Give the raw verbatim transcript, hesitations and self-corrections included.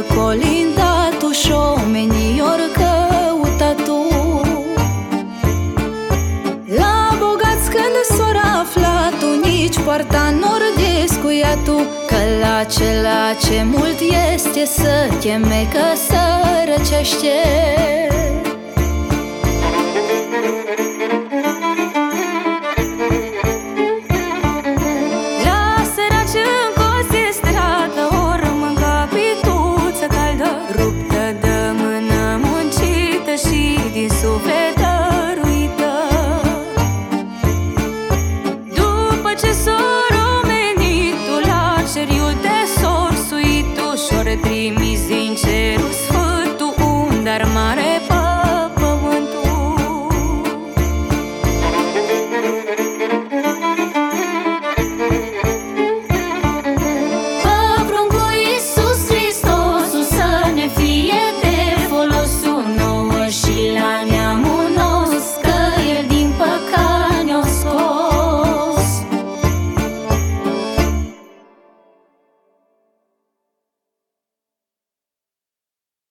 colindat-o și omenii ori căutat-o. La bogați când s-or aflat-o, nici poarta n-or descuiat-o, că la cela ce mult este să cheme că sărăcește. Din suflet dăruită, după ce s-or omenit-o, la ceriul de s-or suit-o și-or trimis din cerul sfânt.